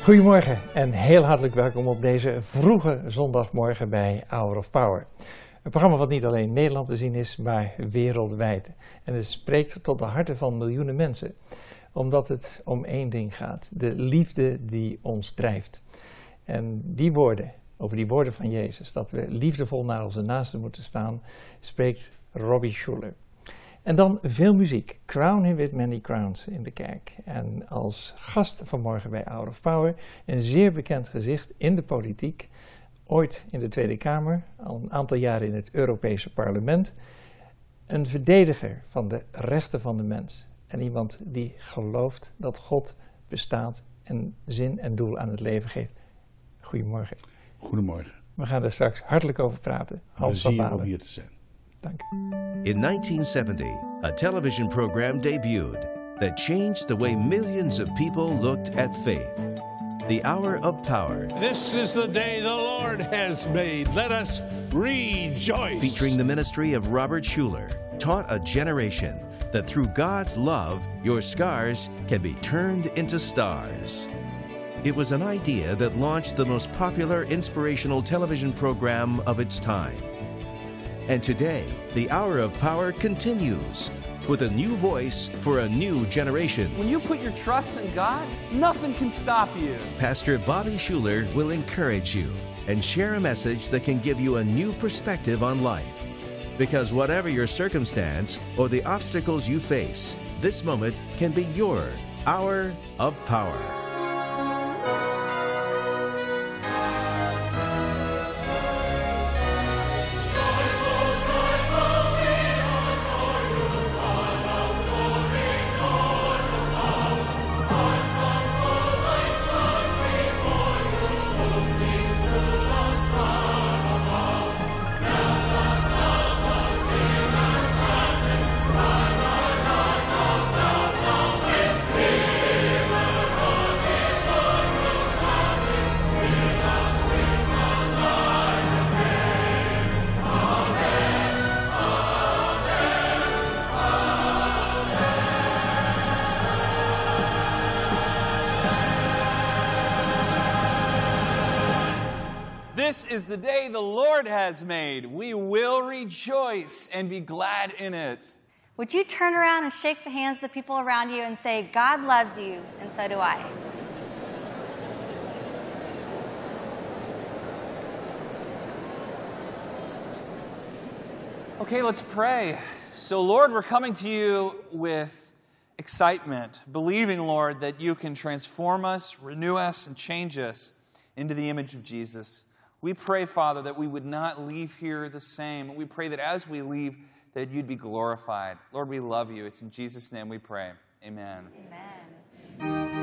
Goedemorgen en heel hartelijk welkom op deze vroege zondagmorgen bij Hour of Power. Een programma wat niet alleen in Nederland te zien is, maar wereldwijd. En het spreekt tot de harten van miljoenen mensen. Omdat het om één ding gaat, de liefde die ons drijft. En die woorden, over die woorden van Jezus, dat we liefdevol naar onze naasten moeten staan, spreekt Robbie Schuller. En dan veel muziek. Crown him with many crowns in de kerk. En als gast vanmorgen bij Hour of Power, een zeer bekend gezicht in de politiek. Ooit in de Tweede Kamer, al een aantal jaren in het Europese parlement. Een verdediger van de rechten van de mens. En iemand die gelooft dat God bestaat en zin en doel aan het leven geeft. Goedemorgen. Goedemorgen. We gaan er straks hartelijk over praten. Hans van Balen. Om hier te zijn. Dank. In 1970, a television program debuted that changed the way millions of people looked at faith. The Hour of Power. This is the day the Lord has made. Let us rejoice. Featuring the ministry of Robert Schuller, taught a generation that through God's love, your scars can be turned into stars. It was an idea that launched the most popular inspirational television program of its time. And today, the Hour of Power continues with a new voice for a new generation. When you put your trust in God, nothing can stop you. Pastor Bobby Schuller will encourage you and share a message that can give you a new perspective on life. Because whatever your circumstance or the obstacles you face, this moment can be your Hour of Power. This is the day the Lord has made. We will rejoice and be glad in it. Would you turn around and shake the hands of the people around you and say, God loves you, and so do I. Okay, let's pray. So, Lord, we're coming to you with excitement, believing, Lord, that you can transform us, renew us, and change us into the image of Jesus. We pray, Father, that we would not leave here the same. We pray that as we leave, that you'd be glorified. Lord, we love you. It's in Jesus' name we pray. Amen. Amen.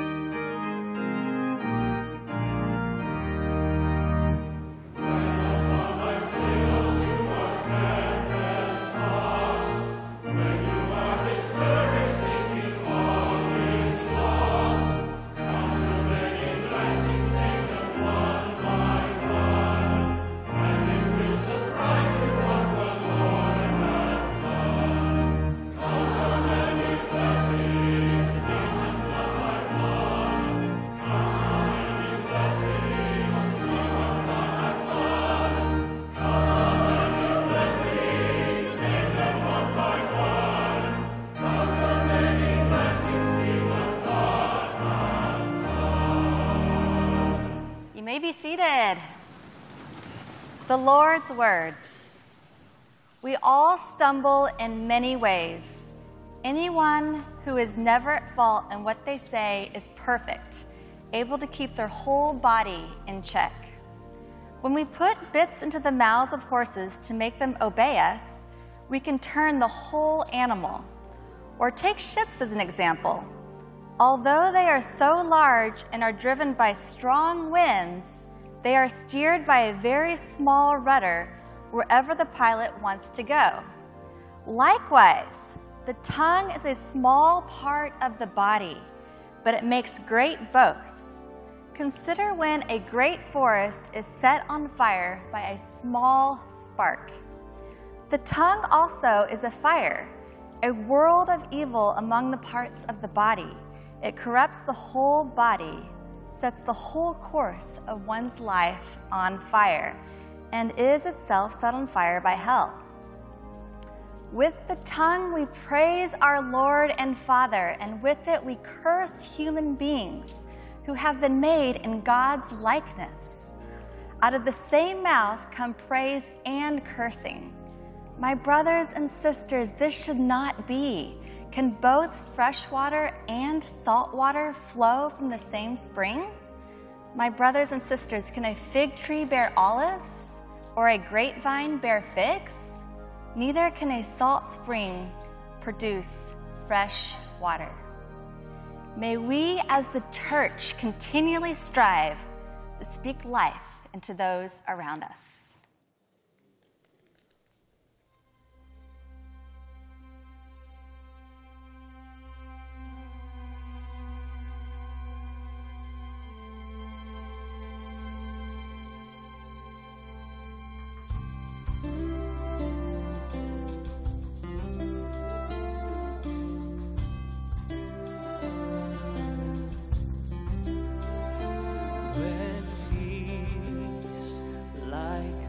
Be seated. The Lord's words. We all stumble in many ways. Anyone who is never at fault in what they say is perfect, able to keep their whole body in check. When we put bits into the mouths of horses to make them obey us, we can turn the whole animal. Or take ships as an example. Although they are so large and are driven by strong winds, they are steered by a very small rudder wherever the pilot wants to go. Likewise, the tongue is a small part of the body, but it makes great boasts. Consider when a great forest is set on fire by a small spark. The tongue also is a fire, a world of evil among the parts of the body. It corrupts the whole body, sets the whole course of one's life on fire and is itself set on fire by hell. With the tongue we praise our Lord and Father, and with it we curse human beings who have been made in God's likeness. Out of the same mouth come praise and cursing. My brothers and sisters, this should not be. Can both fresh water and salt water flow from the same spring? My brothers and sisters, can a fig tree bear olives, or a grapevine bear figs? Neither can a salt spring produce fresh water. May we as the church continually strive to speak life into those around us. When peace like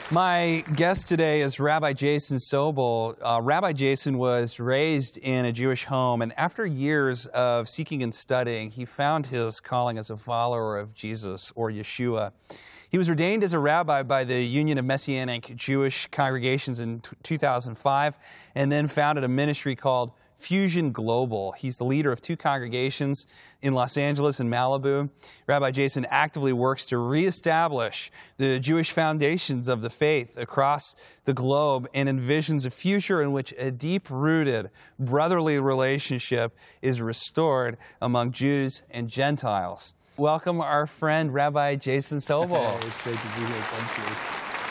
My guest today is Rabbi Jason Sobel. Rabbi Jason was raised in a Jewish home, and after years of seeking and studying, he found his calling as a follower of Jesus, or Yeshua. He was ordained as a rabbi by the Union of Messianic Jewish Congregations in 2005, and then founded a ministry called Fusion Global. He's the leader of 2 congregations in Los Angeles and Malibu. Rabbi Jason actively works to reestablish the Jewish foundations of the faith across the globe and envisions a future in which a deep-rooted brotherly relationship is restored among Jews and Gentiles. Welcome our friend Rabbi Jason Sobel. Hey, it's great to be here. Thank you.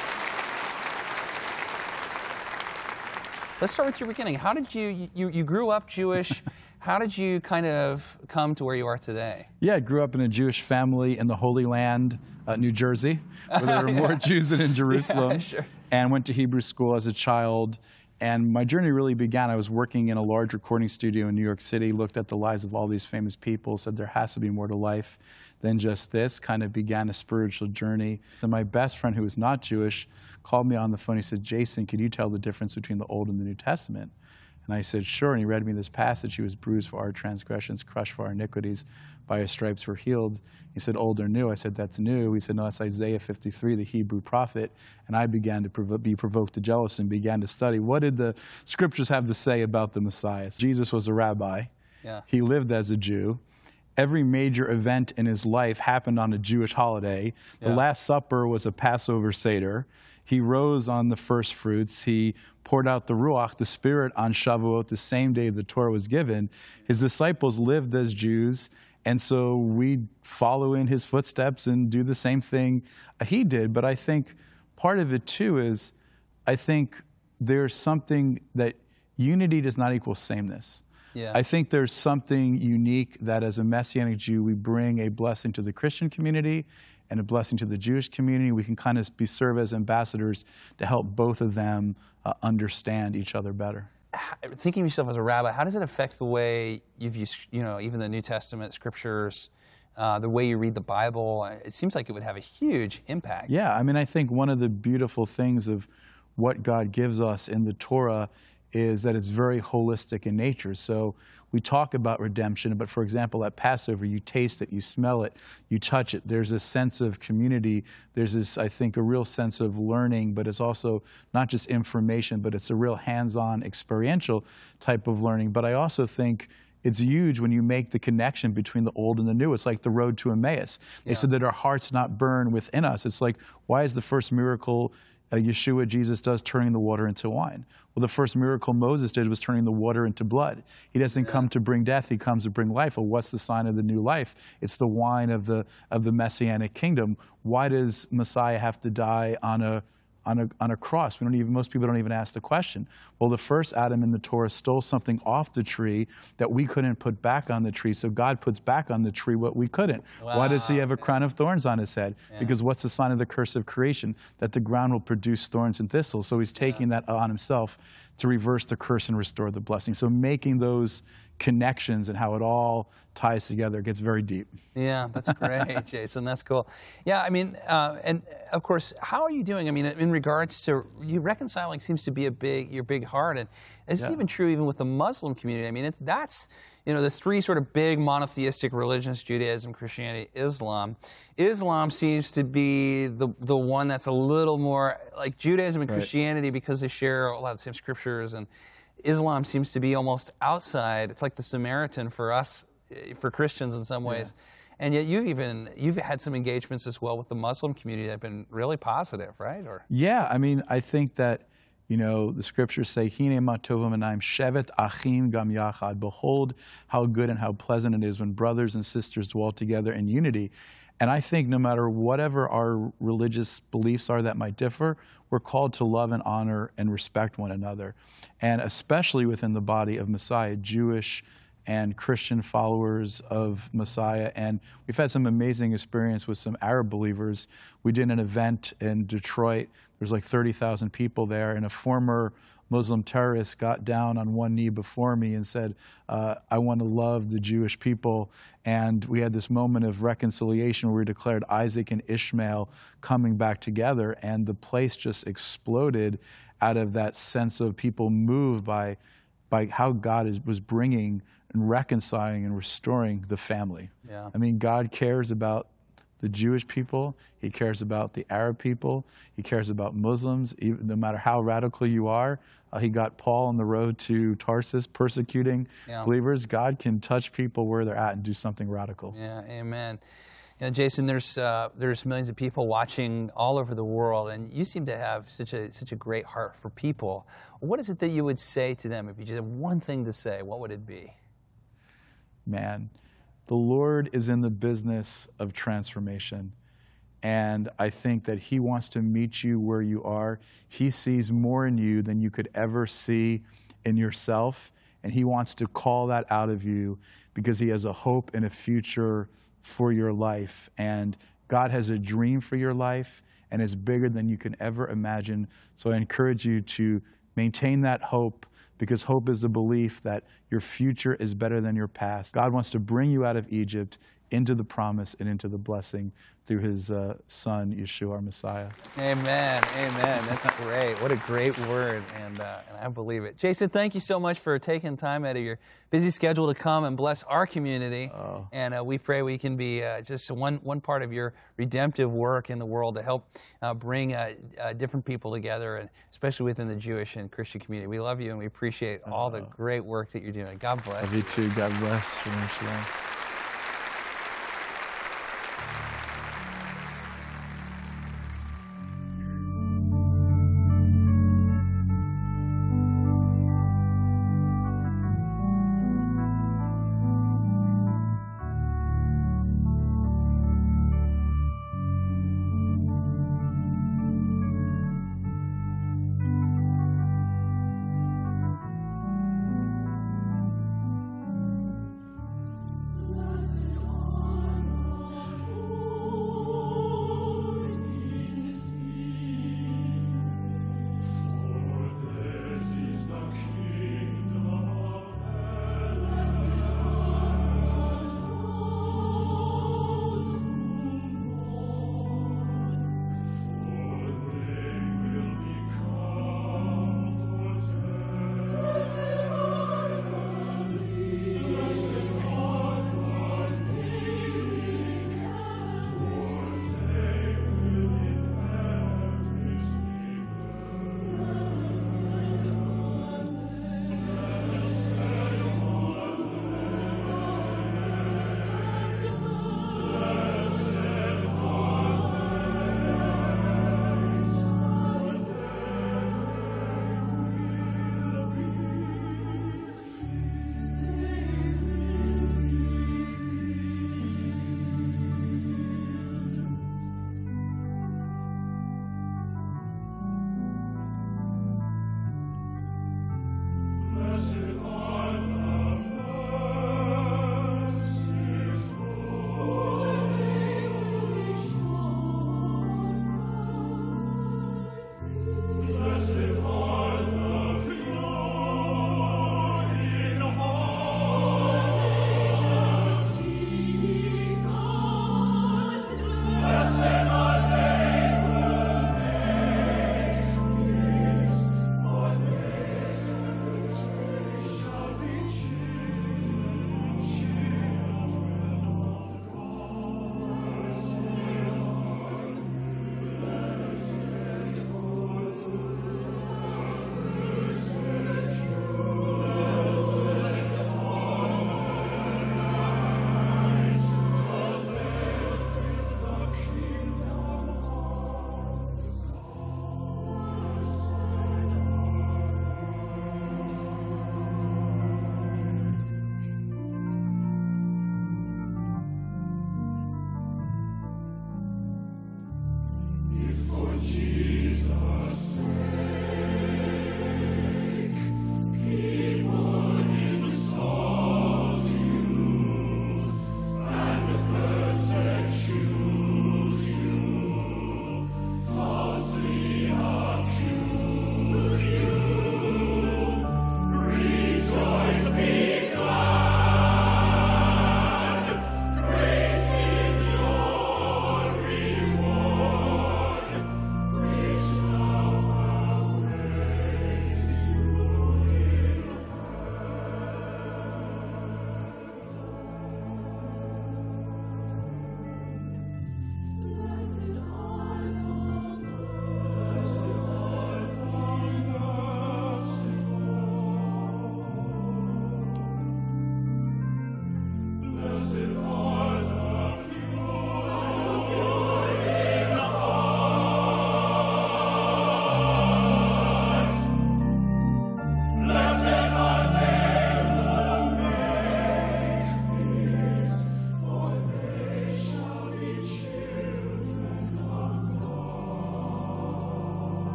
Let's start with your beginning. How did you grew up Jewish? How did you kind of come to where you are today? Yeah, I grew up in a Jewish family in the Holy Land, New Jersey, where there were more Jews than in Jerusalem, Yeah, sure. And went to Hebrew school as a child. And my journey really began, I was working in a large recording studio in New York City, looked at the lives of all these famous people, said there has to be more to life than just this, kind of began a spiritual journey. And my best friend, who was not Jewish, called me on the phone. He said, Jason, could you tell the difference between the Old and the New Testament? And I said, sure. And he read me this passage. He was bruised for our transgressions, crushed for our iniquities. By his stripes we're healed. He said, old or new? I said, that's new. He said, no, that's Isaiah 53, the Hebrew prophet. And I began to be provoked to jealousy and began to study. What did the scriptures have to say about the Messiah? Jesus was a rabbi. Yeah. He lived as a Jew. Every major event in his life happened on a Jewish holiday. The Last Supper was a Passover Seder. He rose on the first fruits. He poured out the Ruach, the Spirit, on Shavuot, the same day the Torah was given. His disciples lived as Jews, and so we follow in his footsteps and do the same thing he did. But I think part of it, too, is I think there's something that unity does not equal sameness. Yeah. I think there's something unique that as a Messianic Jew, we bring a blessing to the Christian community and a blessing to the Jewish community. We can kind of serve as ambassadors to help both of them understand each other better. Thinking of yourself as a rabbi, how does it affect the way you've used, even the New Testament scriptures, the way you read the Bible? It seems like it would have a huge impact. Yeah, I mean, I think one of the beautiful things of what God gives us in the Torah is that it's very holistic in nature. So we talk about redemption, but for example, at Passover, you taste it, you smell it, you touch it. There's a sense of community. There's this, I think, a real sense of learning, but it's also not just information, but it's a real hands-on experiential type of learning. But I also think it's huge when you make the connection between the old and the new. It's like the road to Emmaus. They said that our hearts not burn within us. It's like, why is the first miracle Yeshua, Jesus does, turning the water into wine? Well, the first miracle Moses did was turning the water into blood. He doesn't come to bring death, he comes to bring life. Well, what's the sign of the new life? It's the wine of the Messianic kingdom. Why does Messiah have to die on a cross? Most people don't even ask the question. Well, the first Adam in the Torah stole something off the tree that we couldn't put back on the tree, so God puts back on the tree what we couldn't. Wow. Why does he have a crown of thorns on his head? Because what's the sign of the curse of creation? That the ground will produce thorns and thistles. So he's taking that on himself to reverse the curse and restore the blessing. So making those connections and how it all ties together gets very deep. Yeah, that's great, Jason. That's cool. Yeah, I mean, and of course, how are you doing? I mean, in regards to you reconciling seems to be your big heart, and this is even true even with the Muslim community. I mean, that's the three sort of big monotheistic religions: Judaism, Christianity, Islam. Islam seems to be the one that's a little more like Judaism and Christianity because they share a lot of the same scriptures, and Islam seems to be almost outside. It's like the Samaritan for us, for Christians in some ways. And yet you've had some engagements as well with the Muslim community that have been really positive, right? Yeah, I mean, I think that, the scriptures say, Hine ma tovim enayim shevet achim gam yachad. Behold how good and how pleasant it is when brothers and sisters dwell together in unity. And I think no matter whatever our religious beliefs are that might differ, we're called to love and honor and respect one another. And especially within the body of Messiah, Jewish and Christian followers of Messiah. And we've had some amazing experience with some Arab believers. We did an event in Detroit. There's like 30,000 people there, and a former Muslim terrorist got down on one knee before me and said, I want to love the Jewish people. And we had this moment of reconciliation where we declared Isaac and Ishmael coming back together, and the place just exploded out of that sense of people moved by how God was bringing and reconciling and restoring the family. Yeah. I mean, God cares about the Jewish people. He cares about the Arab people. He cares about Muslims, even, no matter how radical you are. He got Paul on the road to Tarsus persecuting believers. God can touch people where they're at and do something radical. Yeah, amen. You know, Jason, there's millions of people watching all over the world, and you seem to have such a great heart for people. What is it that you would say to them? If you just have one thing to say, what would it be? Man, the Lord is in the business of transformation, and I think that He wants to meet you where you are. He sees more in you than you could ever see in yourself, and He wants to call that out of you because He has a hope and a future for your life. And God has a dream for your life, and it's bigger than you can ever imagine. So I encourage you to maintain that hope, because hope is the belief that your future is better than your past. God wants to bring you out of Egypt into the promise and into the blessing through His Son, Yeshua, our Messiah. Amen. Amen. That's great. What a great word, and I believe it. Jason, thank you so much for taking time out of your busy schedule to come and bless our community. And we pray we can be just one part of your redemptive work in the world to help bring different people together, and especially within the Jewish and Christian community. We love you, and we appreciate all the great work that you're doing. God bless. Love you too. God bless. Shalom.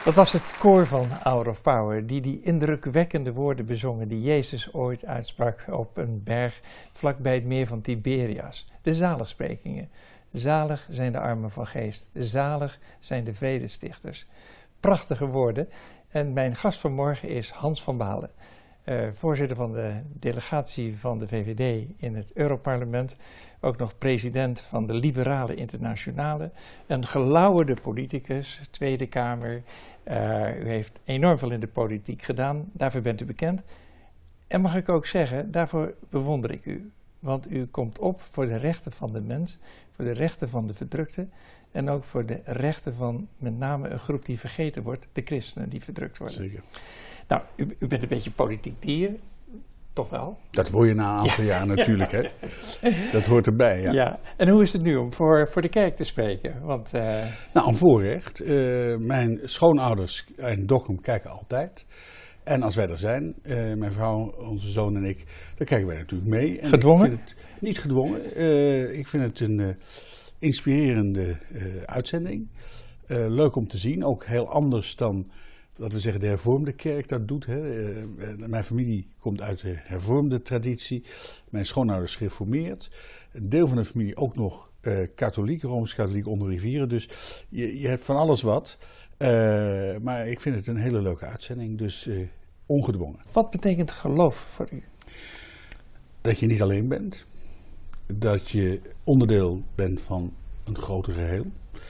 Dat was het koor van Hour of Power, die indrukwekkende woorden bezongen die Jezus ooit uitsprak op een berg vlakbij het meer van Tiberias. De zaligsprekingen. Zalig zijn de armen van geest. Zalig zijn de vredestichters. Prachtige woorden. En mijn gast vanmorgen is Hans van Balen, voorzitter van de delegatie van de VVD in het Europarlement. Ook nog president van de Liberale Internationale. Een gelauwerde politicus, Tweede Kamer. U heeft enorm veel in de politiek gedaan, daarvoor bent u bekend. En mag ik ook zeggen, daarvoor bewonder ik u. Want u komt op voor de rechten van de mens, voor de rechten van de verdrukte en ook voor de rechten van met name een groep die vergeten wordt, de christenen die verdrukt worden. Zeker. Nou, u bent een beetje politiek dier, toch wel? Dat word je na een aantal jaar natuurlijk, hè. Dat hoort erbij, ja. Ja. En hoe is het nu om voor de kerk te spreken? Want, Nou, een voorrecht. Mijn schoonouders in Dokkum kijken altijd. En als wij er zijn, mijn vrouw, onze zoon en ik, dan kijken wij natuurlijk mee. En gedwongen? Ik vind het niet gedwongen. Ik vind het een inspirerende uitzending. Leuk om te zien. Ook heel anders dan, laten we zeggen, de hervormde kerk dat doet. Hè. Mijn familie komt uit de hervormde traditie. Mijn schoonouders gereformeerd. Een deel van de familie ook nog katholiek, rooms-katholiek onder rivieren. Dus je hebt van alles wat. Maar ik vind het een hele leuke uitzending, dus ongedwongen. Wat betekent geloof voor u? Dat je niet alleen bent. Dat je onderdeel bent van een groter geheel.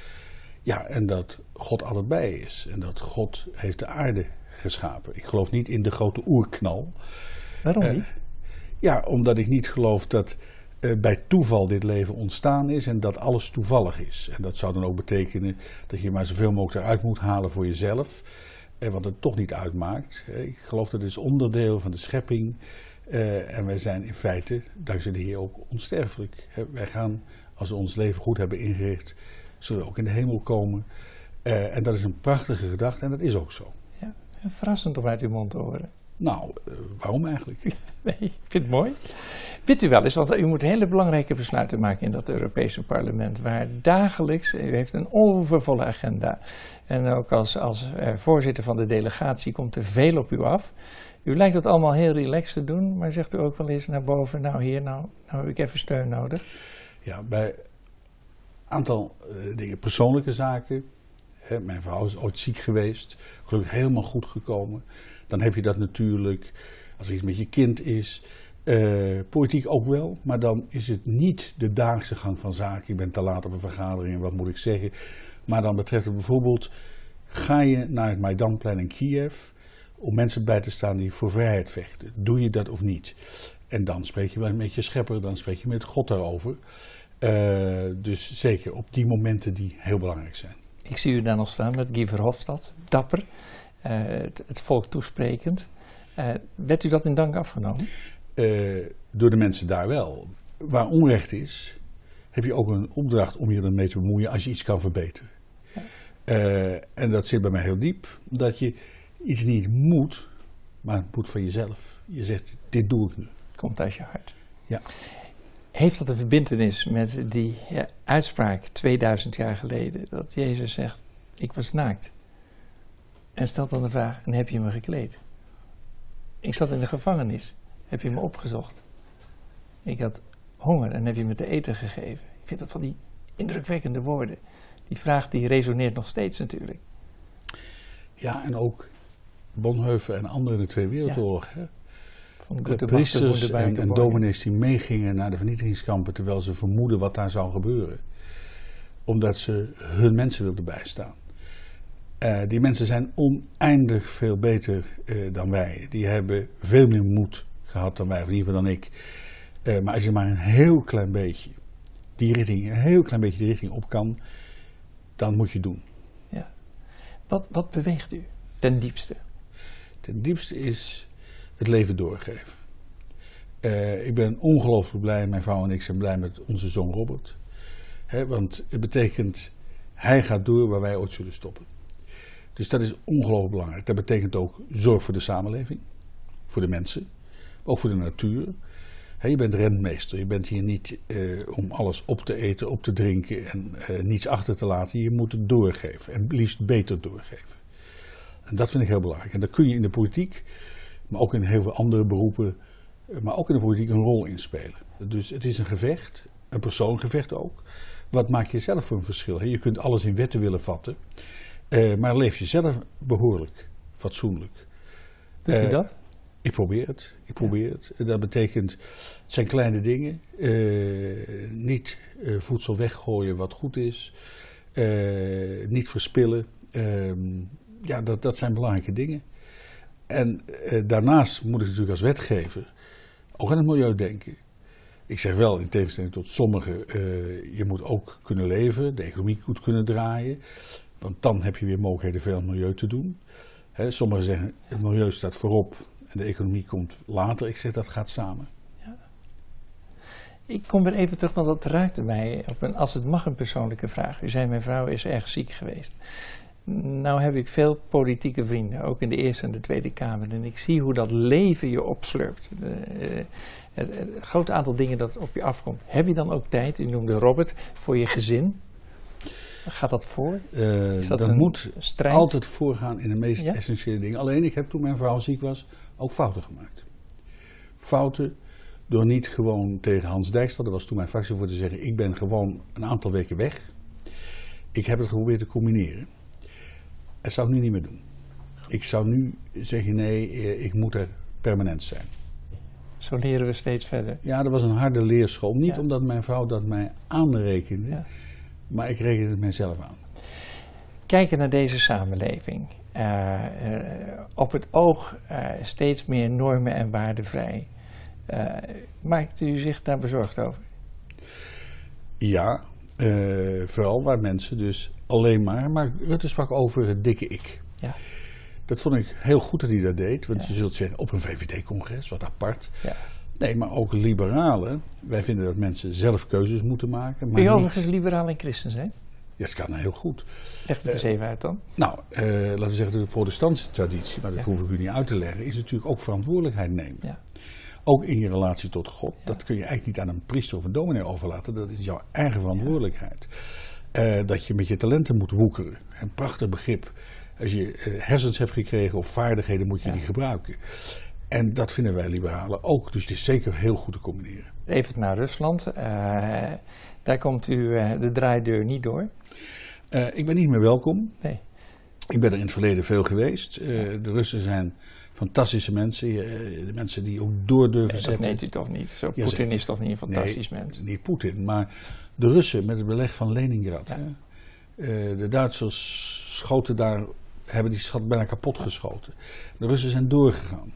Ja, en dat God altijd bij is. En dat God heeft de aarde geschapen. Ik geloof niet in de grote oerknal. Waarom niet? Ja, omdat ik niet geloof dat bij toeval dit leven ontstaan is en dat alles toevallig is. En dat zou dan ook betekenen dat je maar zoveel mogelijk eruit moet halen voor jezelf. Wat het toch niet uitmaakt. Ik geloof dat het is onderdeel van de schepping. En wij zijn in feite, dankzij de Heer, ook onsterfelijk. Wij gaan, als we ons leven goed hebben ingericht, zullen we ook in de hemel komen. En dat is een prachtige gedachte en dat is ook zo. Ja, verrassend om uit uw mond te horen. Nou, waarom eigenlijk? Nee, ik vind het mooi. Weet u wel eens, want u moet hele belangrijke besluiten maken in dat Europese parlement, waar dagelijks, u heeft een overvolle agenda. En ook als voorzitter van de delegatie komt er veel op u af. U lijkt het allemaal heel relaxed te doen, maar zegt u ook wel eens naar boven, nou heb ik even steun nodig. Ja, bij een aantal dingen, persoonlijke zaken. Mijn vrouw is ooit ziek geweest, gelukkig helemaal goed gekomen. Dan heb je dat natuurlijk, als er iets met je kind is, politiek ook wel. Maar dan is het niet de dagelijkse gang van zaken. Je bent te laat op een vergadering en wat moet ik zeggen. Maar dan betreft het bijvoorbeeld, ga je naar het Maidanplein in Kiev om mensen bij te staan die voor vrijheid vechten. Doe je dat of niet? En dan spreek je met je schepper, dan spreek je met God daarover. Dus zeker op die momenten die heel belangrijk zijn. Ik zie u daar nog staan met Guy Verhofstadt, dapper, het volk toesprekend. Werd u dat in dank afgenomen? Door de mensen daar wel. Waar onrecht is, heb je ook een opdracht om je ermee te bemoeien als je iets kan verbeteren. Ja. En dat zit bij mij heel diep, dat je iets niet moet, maar het moet van jezelf. Je zegt, dit doe ik nu. Komt uit je hart. Ja. Heeft dat een verbintenis met die uitspraak 2000 jaar geleden, dat Jezus zegt, ik was naakt. En stelt dan de vraag, en heb je me gekleed? Ik zat in de gevangenis, heb je me opgezocht? Ik had honger en heb je me te eten gegeven? Ik vind dat van die indrukwekkende woorden. Die vraag die resoneert nog steeds natuurlijk. Ja, en ook Bonhoeffer en anderen in de Tweede Wereldoorlog. Ja. De priesters Machte, en dominees die meegingen naar de vernietigingskampen terwijl ze vermoeden wat daar zou gebeuren. Omdat ze hun mensen wilden bijstaan. Die mensen zijn oneindig veel beter dan wij. Die hebben veel meer moed gehad dan wij, of in ieder geval dan ik. Maar als je maar een heel klein beetje die richting op kan, dan moet je doen. Ja. Wat beweegt u ten diepste? Ten diepste is het leven doorgeven. Ik ben ongelooflijk blij, mijn vrouw en ik zijn blij met onze zoon Robert. Want het betekent, hij gaat door waar wij ooit zullen stoppen. Dus dat is ongelooflijk belangrijk. Dat betekent ook zorg voor de samenleving, voor de mensen, ook voor de natuur. Je bent rentmeester, je bent hier niet om alles op te eten, op te drinken en niets achter te laten. Je moet het doorgeven en liefst beter doorgeven. En dat vind ik heel belangrijk. En daar kun je in de politiek, maar ook in heel veel andere beroepen, maar ook in de politiek een rol in spelen. Dus het is een gevecht, een persoonlijk gevecht ook. Wat maak je zelf voor een verschil? Je kunt alles in wetten willen vatten, maar leef je zelf behoorlijk, fatsoenlijk. Doet u dat? Ik probeer het. Dat betekent, het zijn kleine dingen. Niet voedsel weggooien wat goed is. Niet verspillen. Dat zijn belangrijke dingen. En daarnaast moet ik natuurlijk als wetgever ook aan het milieu denken. Ik zeg wel, in tegenstelling tot sommigen, je moet ook kunnen leven, de economie goed kunnen draaien. Want dan heb je weer mogelijkheden veel aan het milieu te doen. Sommigen zeggen, het milieu staat voorop en de economie komt later. Ik zeg, dat gaat samen. Ja. Ik kom weer even terug, want dat raakte mij op als het mag, een persoonlijke vraag. U zei, mijn vrouw is erg ziek geweest. Nou heb ik veel politieke vrienden, ook in de Eerste en de Tweede Kamer. En ik zie hoe dat leven je opslurpt. Het groot aantal dingen dat op je afkomt. Heb je dan ook tijd, u noemde Robert, voor je gezin? Gaat dat voor? Dat moet strijd? Altijd voorgaan in de meest essentiële dingen. Alleen ik heb toen mijn vrouw ziek was ook fouten gemaakt. Fouten door niet gewoon tegen Hans Dijkstra, dat was toen mijn fractievoorzitter, te zeggen, ik ben gewoon een aantal weken weg. Ik heb het geprobeerd te combineren. Dat zou ik nu niet meer doen. Ik zou nu zeggen, nee, ik moet er permanent zijn. Zo leren we steeds verder. Ja, dat was een harde leerschool. Niet omdat mijn vrouw dat mij aanrekende, maar ik rekende het mijzelf aan. Kijken naar deze samenleving. Op het oog steeds meer normen en waarden vrij. Maakt u zich daar bezorgd over? Ja, vooral waar mensen dus alleen maar Rutte sprak over het dikke ik. Ja. Dat vond ik heel goed dat hij dat deed, want je zult zeggen op een VVD-congres, wat apart. Ja. Nee, maar ook liberalen, wij vinden dat mensen zelf keuzes moeten maken. Kun je overigens liberaal en christen zijn? Ja, dat kan heel goed. Leg het eens even uit dan. Nou, laten we zeggen de protestantse traditie, maar dat hoef ik u niet uit te leggen, is natuurlijk ook verantwoordelijkheid nemen. Ja. Ook in je relatie tot God. Ja. Dat kun je eigenlijk niet aan een priester of een dominee overlaten. Dat is jouw eigen verantwoordelijkheid. Dat je met je talenten moet woekeren. Een prachtig begrip. Als je hersens hebt gekregen of vaardigheden, moet je die gebruiken. En dat vinden wij liberalen ook. Dus het is zeker heel goed te combineren. Even naar Rusland. Daar komt u de draaideur niet door. Ik ben niet meer welkom. Nee. Ik ben er in het verleden veel geweest. De Russen zijn fantastische mensen. De mensen die ook door durven zetten. Dat meent u toch niet? Poetin is toch niet een fantastisch mens? Niet Poetin, maar de Russen met het beleg van Leningrad. Ja. De Duitsers schoten daar, hebben die stad bijna kapot geschoten. De Russen zijn doorgegaan.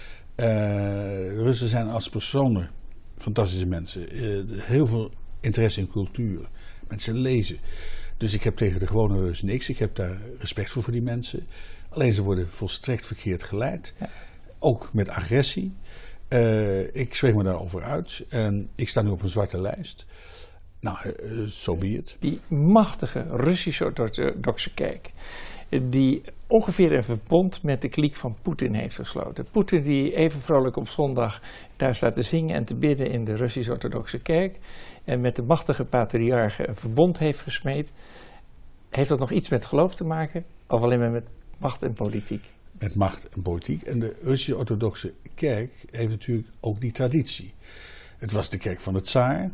De Russen zijn als personen fantastische mensen. Heel veel interesse in cultuur. Mensen lezen. Dus ik heb tegen de gewone Russen niks. Ik heb daar respect voor die mensen. Alleen ze worden volstrekt verkeerd geleid. Ja. Ook met agressie. Ik spreek me daarover uit. En ik sta nu op een zwarte lijst. Nou, so be it. Die machtige Russische orthodoxe kerk, die ongeveer een verbond met de kliek van Poetin heeft gesloten. Poetin die even vrolijk op zondag daar staat te zingen en te bidden in de Russische orthodoxe kerk en met de machtige patriarchen een verbond heeft gesmeed. Heeft dat nog iets met geloof te maken of alleen maar met macht en politiek? Met macht en politiek. En de Russische orthodoxe kerk heeft natuurlijk ook die traditie. Het was de kerk van de tsaar.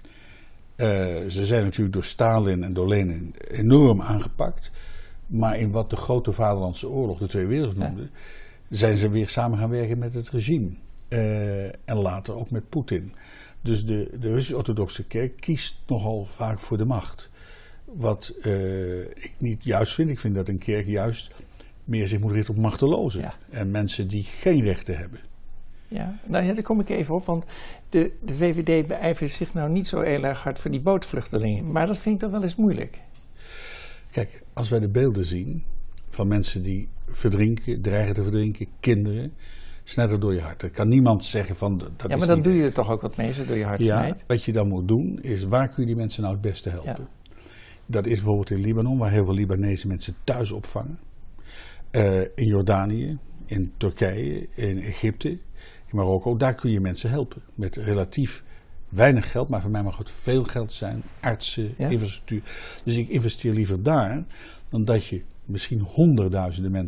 Ze zijn natuurlijk door Stalin en door Lenin enorm aangepakt. Maar in wat de grote Vaderlandse oorlog, de Tweede Wereldoorlog noemde, zijn ze weer samen gaan werken met het regime. En later ook met Poetin. Dus de Russische orthodoxe kerk kiest nogal vaak voor de macht. Wat ik niet juist vind. Ik vind dat een kerk juist meer zich moet richten op machtelozen. Ja. En mensen die geen rechten hebben. Ja, nou ja, daar kom ik even op, want de VVD beijvert zich nou niet zo heel erg hard voor die bootvluchtelingen. Maar dat vind ik toch wel eens moeilijk. Kijk, als wij de beelden zien van mensen die verdrinken, dreigen te verdrinken, kinderen, snijdt het door je hart. Er kan niemand zeggen van... Dat ja, maar dan doe je er toch ook wat mee, zo door je hart snijdt? Wat je dan moet doen, is waar kun je die mensen nou het beste helpen? Ja. Dat is bijvoorbeeld in Libanon, waar heel veel Libanese mensen thuis opvangen. In Jordanië, in Turkije, in Egypte, in Marokko. Daar kun je mensen helpen. Met relatief weinig geld, maar voor mij mag het veel geld zijn. Artsen, infrastructuur. Dus ik investeer liever daar, dan dat je misschien honderdduizenden mensen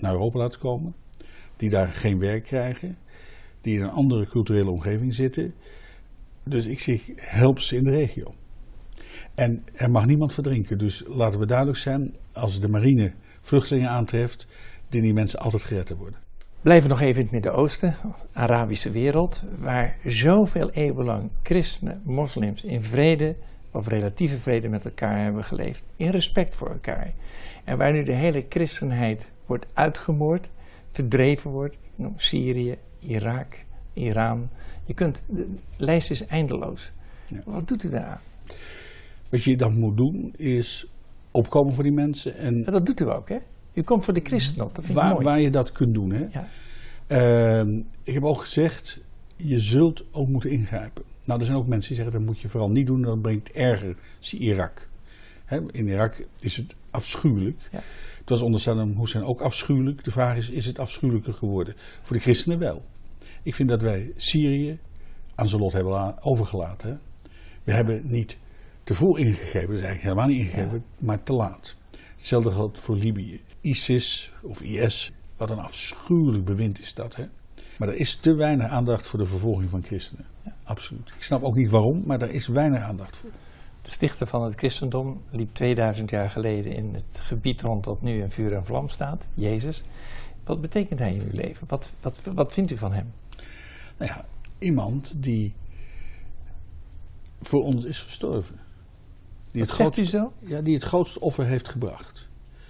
naar Europa laten komen, die daar geen werk krijgen, die in een andere culturele omgeving zitten. Dus ik zeg, help ze in de regio. En er mag niemand verdrinken. Dus laten we duidelijk zijn, als de marine vluchtelingen aantreft, dienen die mensen altijd gered te worden. Blijven nog even in het Midden-Oosten, Arabische wereld, waar zoveel eeuwen lang christenen, moslims in vrede of relatieve vrede met elkaar hebben geleefd, in respect voor elkaar. En waar nu de hele christenheid wordt uitgemoord, verdreven wordt, noem Syrië, Irak, Iran. De lijst is eindeloos. Ja. Wat doet u daaraan? Wat je dan moet doen, is opkomen voor die mensen. En Ja, dat doet u ook, hè? U komt voor de christenen op, dat vind ik mooi. waar je dat kunt doen. Hè? Ja. Ik heb ook gezegd, je zult ook moeten ingrijpen. Nou, er zijn ook mensen die zeggen, dat moet je vooral niet doen, dat brengt erger. Zie Irak. Hè, in Irak is het afschuwelijk. Ja. Het was onder Saddam Hussein ook afschuwelijk. De vraag is het afschuwelijker geworden? Voor de christenen wel. Ik vind dat wij Syrië aan zijn lot hebben overgelaten. Hè? We hebben niet tevoren ingegrepen, dat is eigenlijk helemaal niet ingegrepen, maar te laat. Hetzelfde geldt voor Libië. ISIS of IS, wat een afschuwelijk bewind is dat. Hè? Maar er is te weinig aandacht voor de vervolging van christenen. Ja. Absoluut. Ik snap ook niet waarom, maar er is weinig aandacht voor. De stichter van het christendom liep 2000 jaar geleden in het gebied rond dat nu in vuur en vlam staat, Jezus. Wat betekent hij in uw leven? Wat vindt u van hem? Nou ja, iemand die voor ons is gestorven. Zegt u zo? Ja, die het grootste offer heeft gebracht.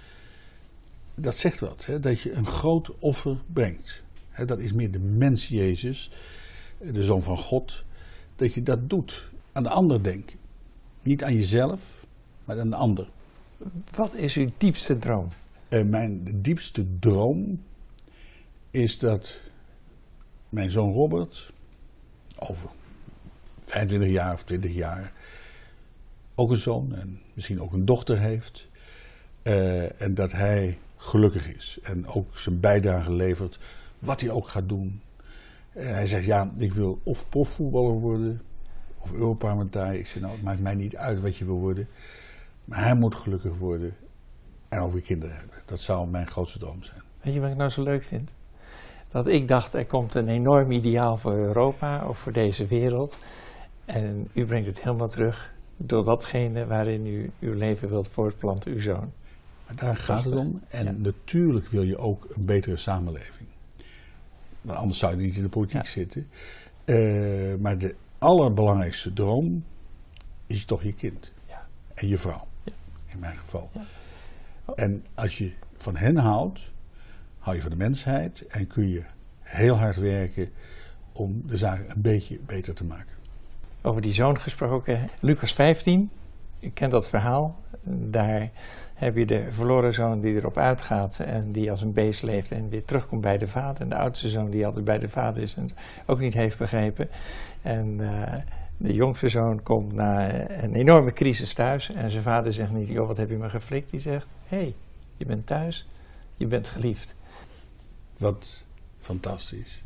Dat zegt wat, hè, dat je een groot offer brengt. Hè, dat is meer de mens Jezus, de Zoon van God. Dat je dat doet, aan de ander denken. Niet aan jezelf, maar aan de ander. Wat is uw diepste droom? Mijn diepste droom is dat mijn zoon Robert over 25 jaar of 20 jaar ook een zoon en misschien ook een dochter heeft. En dat hij gelukkig is en ook zijn bijdrage levert, wat hij ook gaat doen. Hij zegt, ja, ik wil of profvoetballer worden of Europarlementariër. Ik zeg, nou, het maakt mij niet uit wat je wil worden. Maar hij moet gelukkig worden en ook weer kinderen hebben. Dat zou mijn grootste droom zijn. Weet je wat ik nou zo leuk vind? Dat ik dacht, er komt een enorm ideaal voor Europa of voor deze wereld. En u brengt het helemaal terug door datgene waarin u uw leven wilt voortplanten, uw zoon. Maar daar gaat het om. En natuurlijk wil je ook een betere samenleving. Want anders zou je niet in de politiek zitten. Maar de allerbelangrijkste droom is toch je kind. Ja. En je vrouw. Ja. In mijn geval. Ja. En als je van hen houdt, hou je van de mensheid. En kun je heel hard werken om de zaak een beetje beter te maken. Over die zoon gesproken, Lucas 15, u kent dat verhaal. Daar heb je de verloren zoon die erop uitgaat en die als een beest leeft en weer terugkomt bij de vader. En de oudste zoon die altijd bij de vader is en ook niet heeft begrepen. En de jongste zoon komt na een enorme crisis thuis en zijn vader zegt niet, joh, wat heb je me geflikt? Die zegt, hé, je bent thuis, je bent geliefd. Wat fantastisch.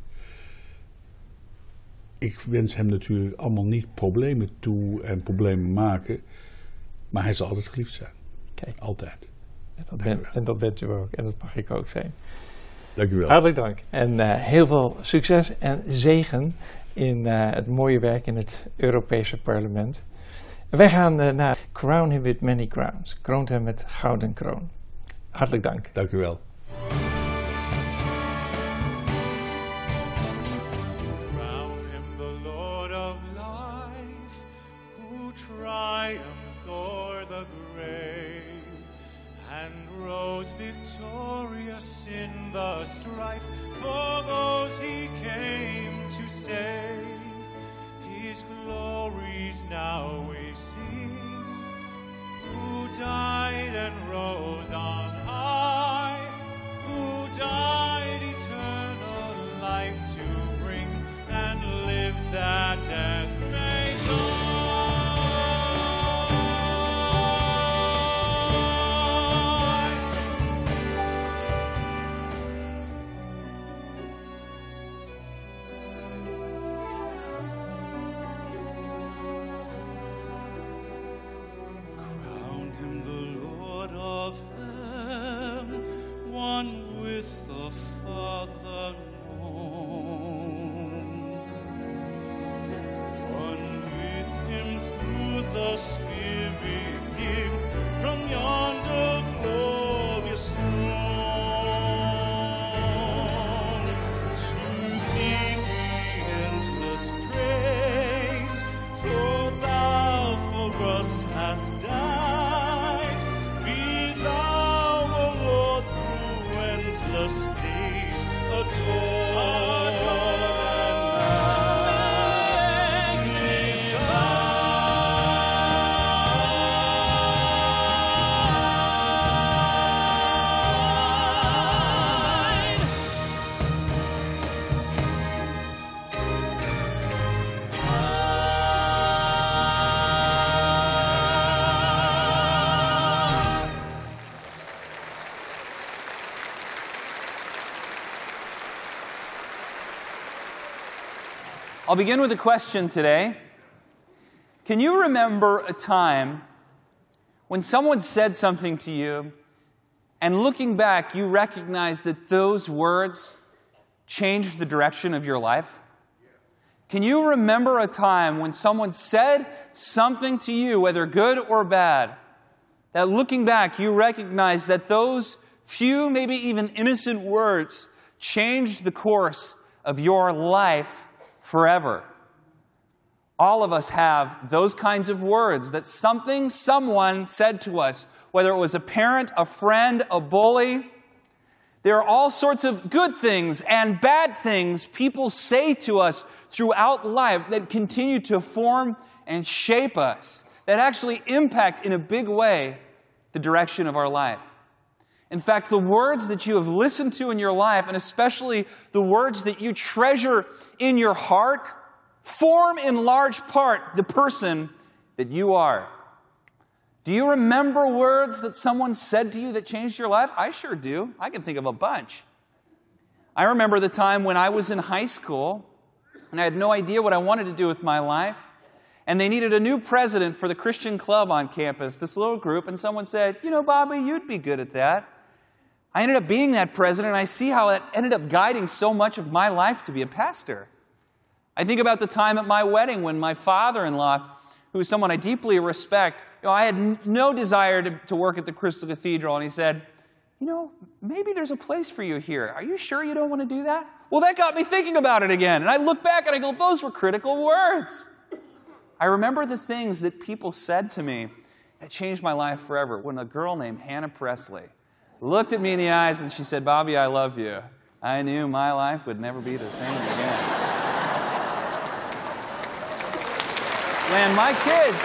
Ik wens hem natuurlijk allemaal niet problemen toe en problemen maken. Maar hij zal altijd geliefd zijn. Kijk. Altijd. En dat bent u ook. En dat mag ik ook zijn. Dank u wel. Hartelijk dank. En heel veel succes en zegen in het mooie werk in het Europese parlement. En wij gaan naar Crown Him with Many Crowns. Kroont hem met gouden kroon. Hartelijk dank. Dank u wel. Victorious in the strife for those he came to save. His glories now we see, who died and rose on high, who died eternal life to bring, and lives that death may die. One with Spirit give from yonder glorious throne. To thee be endless praise, for thou for us hast died. Be thou, O Lord, through endless days adored I'll begin with a question today. Can you remember a time when someone said something to you, and looking back, you recognize that those words changed the direction of your life? Can you remember a time when someone said something to you, whether good or bad, that looking back, you recognize that those few, maybe even innocent words changed the course of your life forever? All of us have those kinds of words that someone said to us, whether it was a parent, a friend, a bully. There are all sorts of good things and bad things people say to us throughout life that continue to form and shape us, that actually impact in a big way the direction of our life. In fact, the words that you have listened to in your life, and especially the words that you treasure in your heart, form in large part the person that you are. Do you remember words that someone said to you that changed your life? I sure do. I can think of a bunch. I remember the time when I was in high school, and I had no idea what I wanted to do with my life, and they needed a new president for the Christian club on campus, this little group, and someone said, "You know, Bobby, you'd be good at that." I ended up being that president, and I see how it ended up guiding so much of my life to be a pastor. I think about the time at my wedding when my father-in-law, who is someone I deeply respect, I had no desire to work at the Crystal Cathedral, and he said, maybe there's a place for you here. Are you sure you don't want to do that? Well, that got me thinking about it again, and I look back and I go, those were critical words. I remember the things that people said to me that changed my life forever. When a girl named Hannah Presley looked at me in the eyes and she said, "Bobby, I love you," I knew my life would never be the same again. Man, my kids,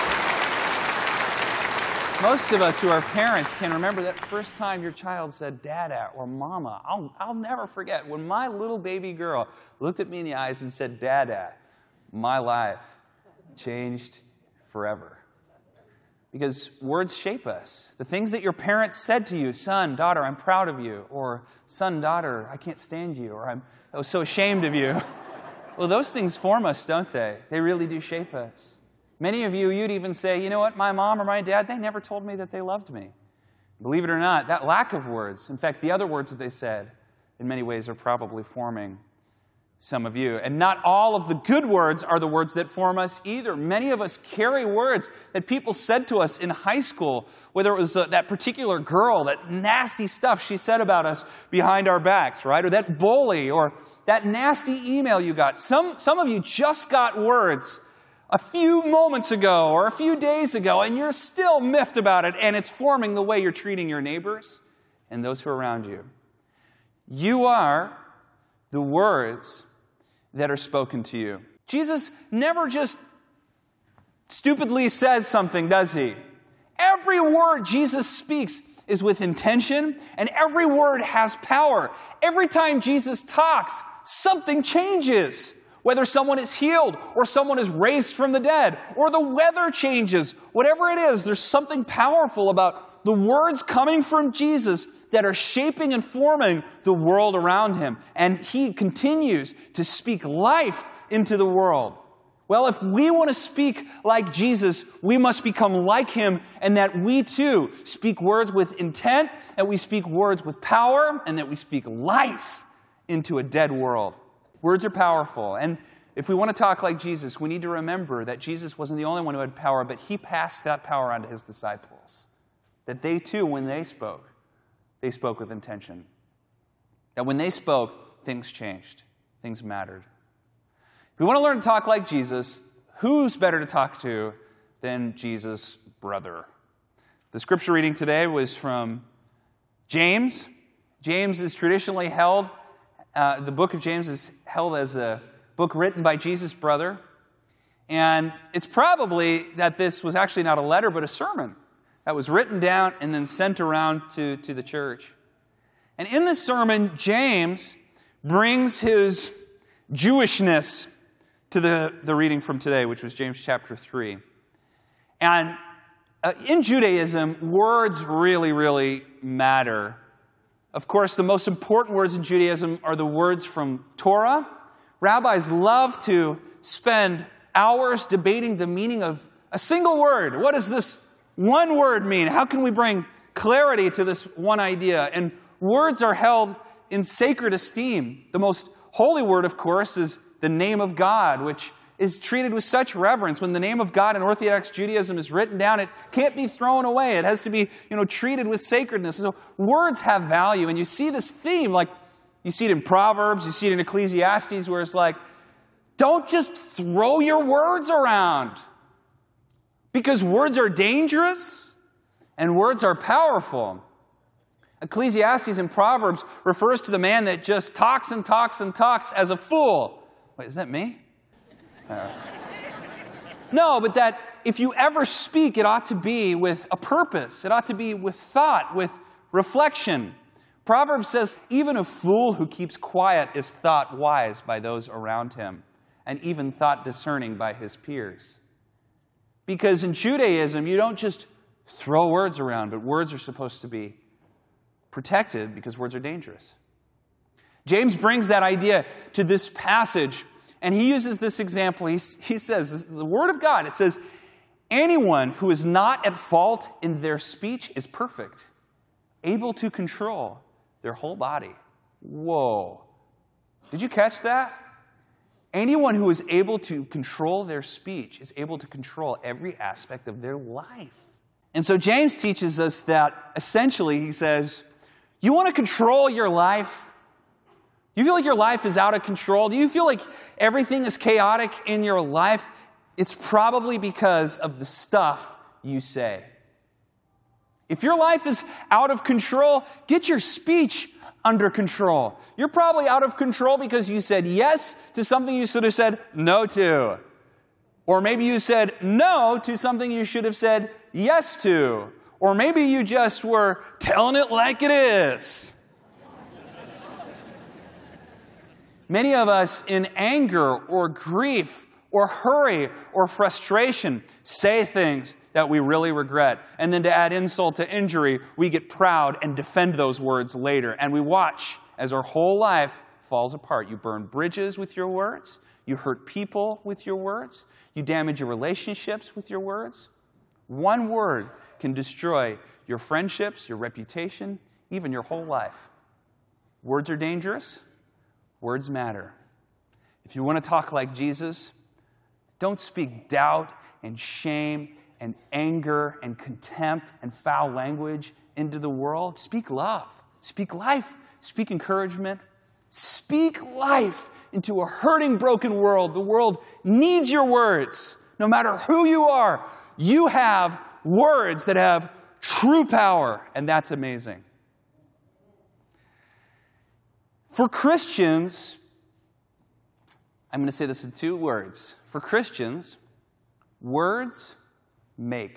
most of us who are parents can remember that first time your child said "Dada" or "Mama." I'll never forget when my little baby girl looked at me in the eyes and said "Dada." My life changed forever. Because words shape us. The things that your parents said to you, "Son, daughter, I'm proud of you," or "Son, daughter, I can't stand you," or "I'm so ashamed of you." Well, those things form us, don't they? They really do shape us. Many of you, you'd even say, "You know what, my mom or my dad, they never told me that they loved me." Believe it or not, that lack of words, in fact, the other words that they said, in many ways are probably forming some of you. And not all of the good words are the words that form us either. Many of us carry words that people said to us in high school, whether it was that particular girl, that nasty stuff she said about us behind our backs, right? Or that bully, or that nasty email you got. Some of you just got words a few moments ago or a few days ago, and you're still miffed about it, and it's forming the way you're treating your neighbors and those who are around you. You are the words that are spoken to you. Jesus never just stupidly says something, does he? Every word Jesus speaks is with intention, and every word has power. Every time Jesus talks, something changes. Whether someone is healed, or someone is raised from the dead, or the weather changes, whatever it is, there's something powerful about the words coming from Jesus that are shaping and forming the world around him. And he continues to speak life into the world. Well, if we want to speak like Jesus, we must become like him, and that we too speak words with intent, that we speak words with power, and that we speak life into a dead world. Words are powerful. And If we want to talk like Jesus, we need to remember that Jesus wasn't the only one who had power, but he passed that power on to his disciples. That they too, when they spoke with intention. That when they spoke, things changed. Things mattered. If we want to learn to talk like Jesus, who's better to talk to than Jesus' brother? The scripture reading today was from James. James is traditionally held, the book of James is held as a book written by Jesus' brother. And it's probably that this was actually not a letter, but a sermon that was written down and then sent around to the church. And in this sermon, James brings his Jewishness to the reading from today, which was James chapter 3. And in Judaism, words really, really matter. Of course, the most important words in Judaism are the words from Torah. Rabbis love to spend hours debating the meaning of a single word. What does this one word mean? How can we bring clarity to this one idea? And words are held in sacred esteem. The most holy word, of course, is the name of God, which is treated with such reverence. When the name of God in Orthodox Judaism is written down, it can't be thrown away. It has to be, treated with sacredness. So words have value. And you see this theme, like you see it in Proverbs, you see it in Ecclesiastes, where it's like, don't just throw your words around. Because words are dangerous and words are powerful. Ecclesiastes in Proverbs refers to the man that just talks and talks and talks as a fool. Wait, is that me? No, but that if you ever speak, it ought to be with a purpose. It ought to be with thought, with reflection. Proverbs says, even a fool who keeps quiet is thought wise by those around him, and even thought discerning by his peers. Because in Judaism, you don't just throw words around, but words are supposed to be protected because words are dangerous. James brings that idea to this passage, and he uses this example. He says, the Word of God, it says, anyone who is not at fault in their speech is perfect, able to control their whole body. Whoa. Did you catch that? Anyone who is able to control their speech is able to control every aspect of their life. And so James teaches us that essentially, he says, you want to control your life? You feel like your life is out of control? Do you feel like everything is chaotic in your life? It's probably because of the stuff you say. If your life is out of control, get your speech under control. You're probably out of control because you said yes to something you should have said no to. Or maybe you said no to something you should have said yes to. Or maybe you just were telling it like it is. Many of us in anger or grief or hurry or frustration say things that we really regret. And then to add insult to injury, we get proud and defend those words later. And we watch as our whole life falls apart. You burn bridges with your words. You hurt people with your words. You damage your relationships with your words. One word can destroy your friendships, your reputation, even your whole life. Words are dangerous. Words matter. If you want to talk like Jesus, don't speak doubt and shame and anger and contempt and foul language into the world. Speak love. Speak life. Speak encouragement. Speak life into a hurting, broken world. The world needs your words. No matter who you are, you have words that have true power, and that's amazing. For Christians, I'm going to say this in 2 words. For Christians, words make.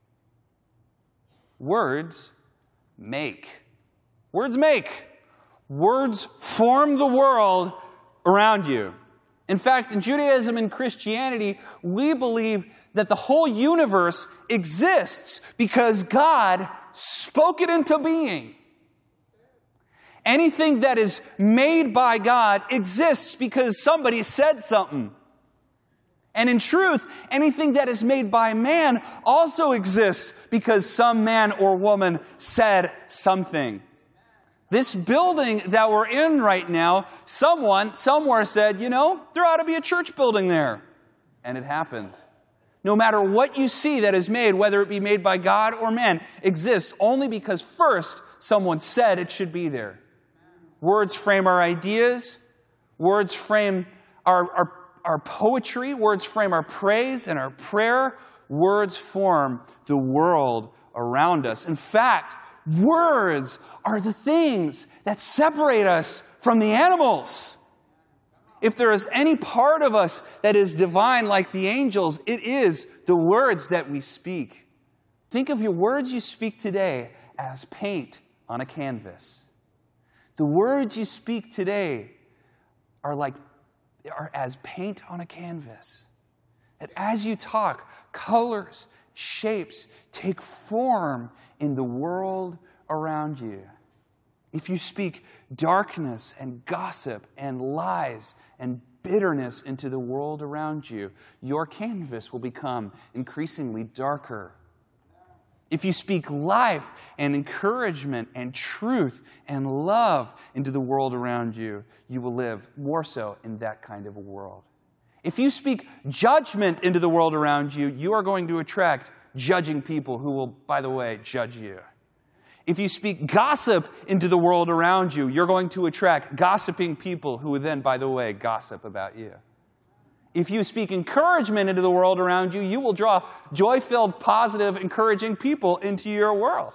Words make. Words make. Words form the world around you. In fact, in Judaism and Christianity, we believe that the whole universe exists because God spoke it into being. Anything that is made by God exists because somebody said something. And in truth, anything that is made by man also exists because some man or woman said something. This building that we're in right now, someone somewhere said, there ought to be a church building there. And it happened. No matter what you see that is made, whether it be made by God or man, exists only because first someone said it should be there. Words frame our ideas. Words frame our poetry. Words frame our praise and our prayer. Words form the world around us. In fact, words are the things that separate us from the animals. If there is any part of us that is divine like the angels, it is the words that we speak. Think of your words you speak today as paint on a canvas. The words you speak today are as paint on a canvas. That as you talk, colors, shapes take form in the world around you. If you speak darkness and gossip and lies and bitterness into the world around you, your canvas will become increasingly darker. If you speak life and encouragement and truth and love into the world around you, you will live more so in that kind of a world. If you speak judgment into the world around you, you are going to attract judging people who will, by the way, judge you. If you speak gossip into the world around you, you're going to attract gossiping people who will then, by the way, gossip about you. If you speak encouragement into the world around you, you will draw joy-filled, positive, encouraging people into your world.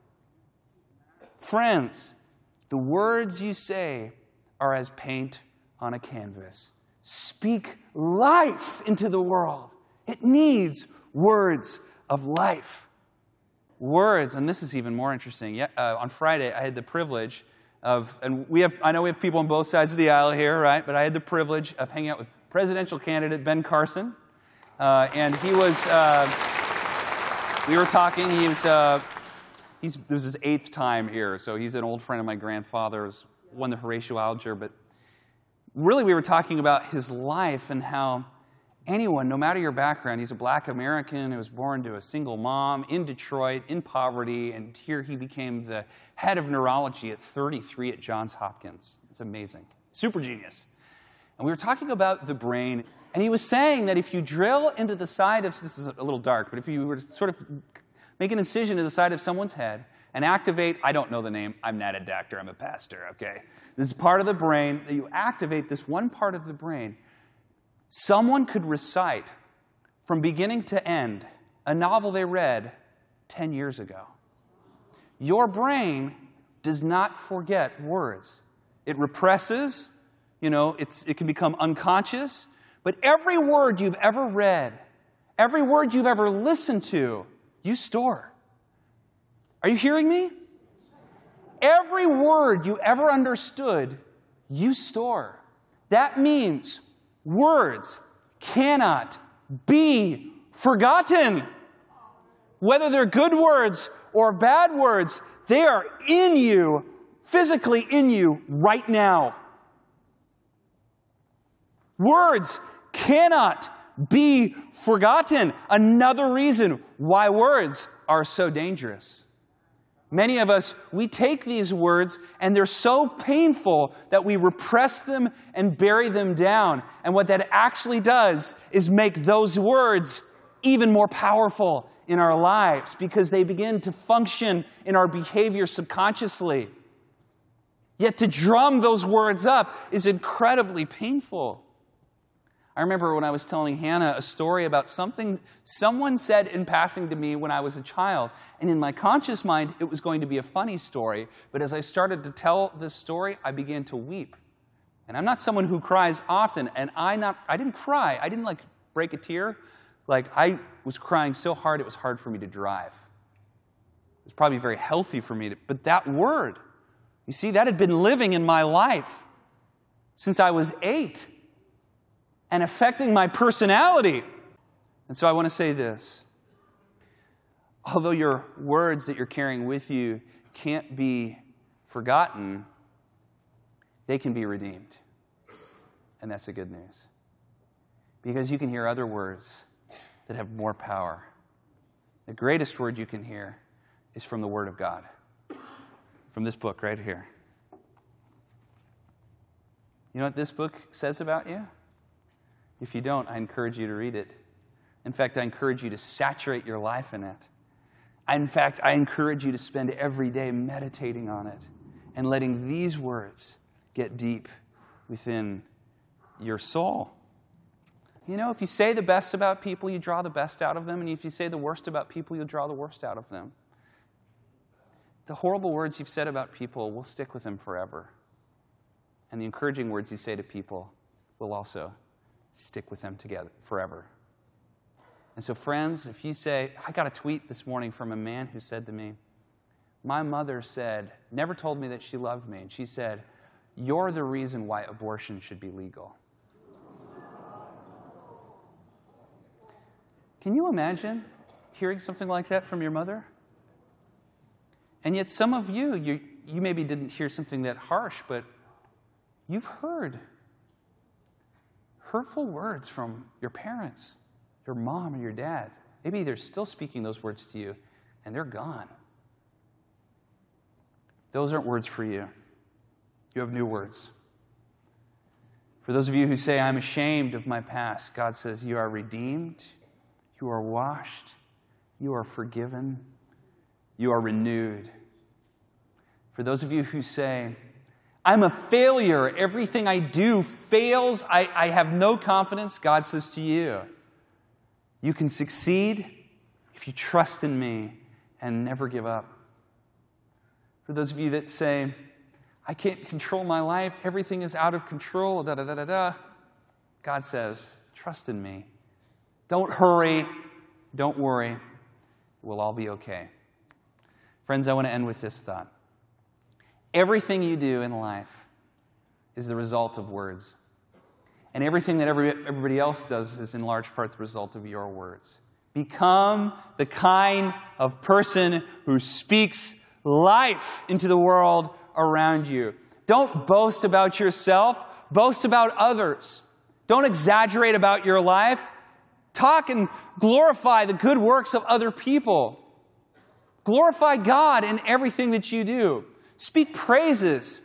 Friends, the words you say are as paint on a canvas. Speak life into the world. It needs words of life. Words, and this is even more interesting. On Friday, I had the privilege of, and I know we have people on both sides of the aisle here, right? But I had the privilege of hanging out with presidential candidate Ben Carson, and he was. We were talking. This was his 8th time here, so he's an old friend of my grandfather's. Won the Horatio Alger, but really we were talking about his life and how anyone, no matter your background, he's a black American who was born to a single mom in Detroit, in poverty, and here he became the head of neurology at 33 at Johns Hopkins. It's amazing. Super genius. And we were talking about the brain, and he was saying that if you drill into the side of, this is a little dark, but if you were to sort of make an incision to the side of someone's head and activate, I don't know the name, I'm not a doctor, I'm a pastor, okay? This is part of the brain, that you activate this one part of the brain. Someone could recite from beginning to end a novel they read 10 years ago. Your brain does not forget words. It represses, it can become unconscious, but every word you've ever read, every word you've ever listened to, you store. Are you hearing me? Every word you ever understood, you store. That means words cannot be forgotten. Whether they're good words or bad words, they are in you, physically in you right now. Words cannot be forgotten. Another reason why words are so dangerous. Many of us, we take these words and they're so painful that we repress them and bury them down. And what that actually does is make those words even more powerful in our lives because they begin to function in our behavior subconsciously. Yet to drum those words up is incredibly painful. I remember when I was telling Hannah a story about something someone said in passing to me when I was a child. And in my conscious mind, it was going to be a funny story. But as I started to tell this story, I began to weep. And I'm not someone who cries often. And I didn't cry. I didn't break a tear. I was crying so hard, it was hard for me to drive. It was probably very healthy for me. But that word, you see, that had been living in my life since I was 8. And affecting my personality. And so I want to say this. Although your words that you're carrying with you can't be forgotten, they can be redeemed. And that's the good news. Because you can hear other words that have more power. The greatest word you can hear is from the Word of God. From this book right here. You know what this book says about you? If you don't, I encourage you to read it. In fact, I encourage you to saturate your life in it. In fact, I encourage you to spend every day meditating on it and letting these words get deep within your soul. You know, if you say the best about people, you draw the best out of them. And if you say the worst about people, you'll draw the worst out of them. The horrible words you've said about people will stick with them forever. And the encouraging words you say to people will also stick with them together forever. And so, friends, if you say, I got a tweet this morning from a man who said to me, my mother never told me that she loved me. And she said, you're the reason why abortion should be legal. Can you imagine hearing something like that from your mother? And yet some of you maybe didn't hear something that harsh, but you've heard hurtful words from your parents, your mom or your dad. Maybe they're still speaking those words to you, and they're gone. Those aren't words for you. You have new words. For those of you who say, I'm ashamed of my past, God says, you are redeemed, you are washed, you are forgiven, you are renewed. For those of you who say, I'm a failure, everything I do fails, I have no confidence, God says to you, you can succeed if you trust in me and never give up. For those of you that say, I can't control my life, everything is out of control, God says, trust in me. Don't hurry, don't worry, it will all be okay. Friends, I want to end with this thought. Everything you do in life is the result of words. And everything that everybody else does is in large part the result of your words. Become the kind of person who speaks life into the world around you. Don't boast about yourself, boast about others. Don't exaggerate about your life. Talk and glorify the good works of other people. Glorify God in everything that you do. Speak praises.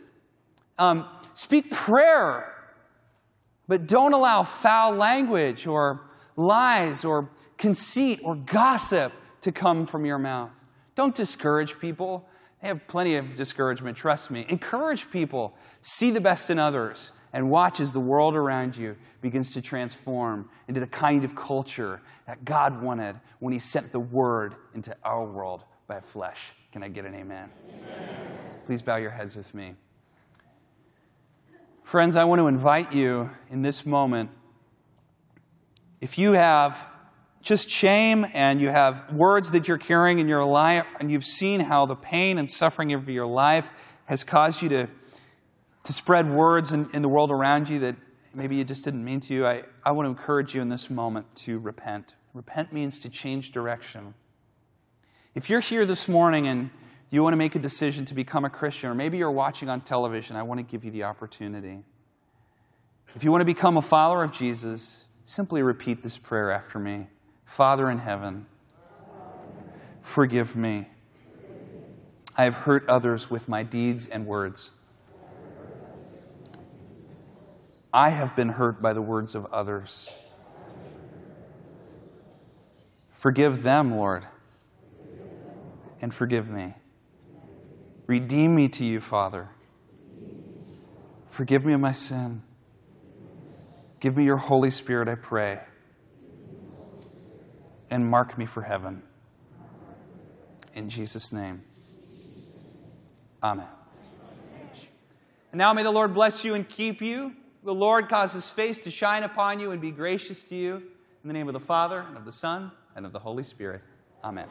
Speak prayer. But don't allow foul language or lies or conceit or gossip to come from your mouth. Don't discourage people. They have plenty of discouragement, trust me. Encourage people. See the best in others. And watch as the world around you begins to transform into the kind of culture that God wanted when He sent the Word into our world by flesh. Can I get an amen? Amen. Please bow your heads with me. Friends, I want to invite you in this moment, if you have just shame and you have words that you're carrying in your life and you've seen how the pain and suffering of your life has caused you to spread words in the world around you that maybe you just didn't mean to, I want to encourage you in this moment to repent. Repent means to change direction. If you're here this morning and you want to make a decision to become a Christian, or maybe you're watching on television, I want to give you the opportunity. If you want to become a follower of Jesus, simply repeat this prayer after me. Father in heaven, forgive me. I have hurt others with my deeds and words. I have been hurt by the words of others. Forgive them, Lord, and forgive me. Redeem me to you, Father. Forgive me of my sin. Give me your Holy Spirit, I pray. And mark me for heaven. In Jesus' name. Amen. And now may the Lord bless you and keep you. The Lord cause His face to shine upon you and be gracious to you. In the name of the Father, and of the Son, and of the Holy Spirit. Amen.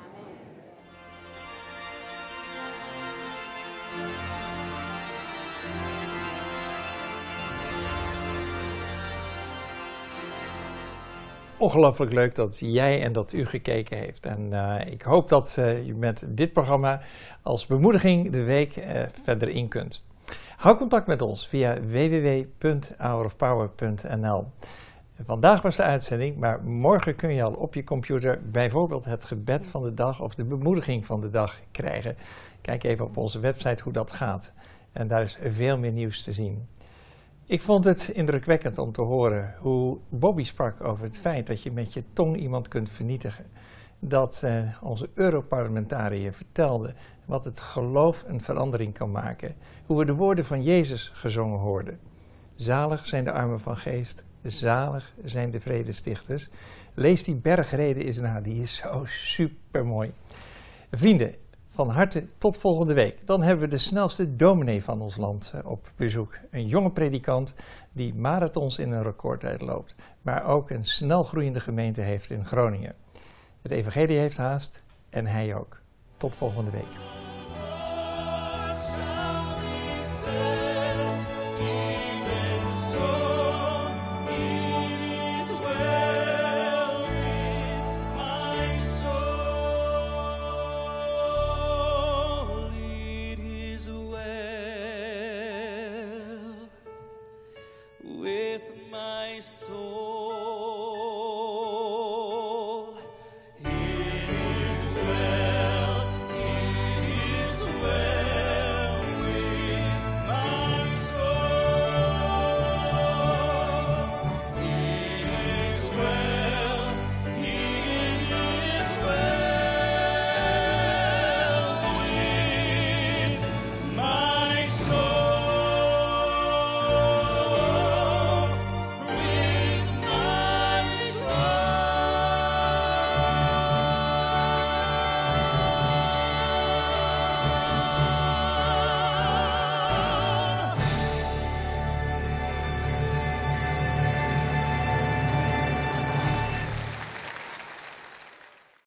Ongelooflijk leuk dat jij en dat u gekeken heeft. En ik hoop dat u met dit programma als bemoediging de week verder in kunt. Hou contact met ons via www.hourofpower.nl. Vandaag was de uitzending, maar morgen kun je al op je computer bijvoorbeeld het gebed van de dag of de bemoediging van de dag krijgen. Kijk even op onze website hoe dat gaat. En daar is veel meer nieuws te zien. Ik vond het indrukwekkend om te horen hoe Bobby sprak over het feit dat je met je tong iemand kunt vernietigen. Dat onze Europarlementariër vertelde wat het geloof een verandering kan maken. Hoe we de woorden van Jezus gezongen hoorden. Zalig zijn de armen van geest, zalig zijn de vredestichters. Lees die bergrede eens na, die is zo supermooi. Vrienden, van harte tot volgende week. Dan hebben we de snelste dominee van ons land op bezoek. Een jonge predikant die marathons in een recordtijd loopt, maar ook een snel groeiende gemeente heeft in Groningen. Het evangelie heeft haast en hij ook. Tot volgende week.